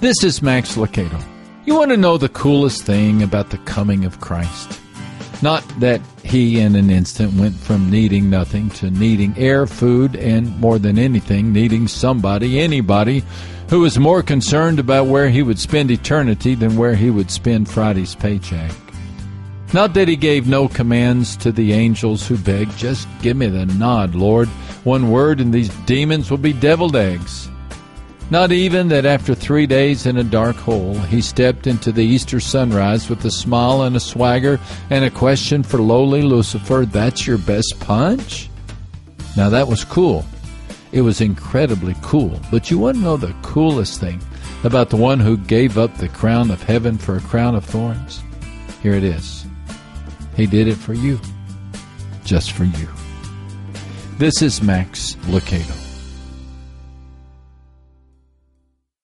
This is Max Lucado. You want to know the coolest thing about the coming of Christ? Not that he in an instant went from needing nothing to needing air, food, and more than anything, needing somebody, anybody, who was more concerned about where he would spend eternity than where he would spend Friday's paycheck. Not that he gave no commands to the angels who begged, just give me the nod, Lord. One word and these demons will be deviled eggs. Not even that after 3 days in a dark hole, he stepped into the Easter sunrise with a smile and a swagger and a question for lowly Lucifer, that's your best punch? Now that was cool. It was incredibly cool. But you want to know the coolest thing about the one who gave up the crown of heaven for a crown of thorns? Here it is. He did it for you. Just for you. This is Max Lucado.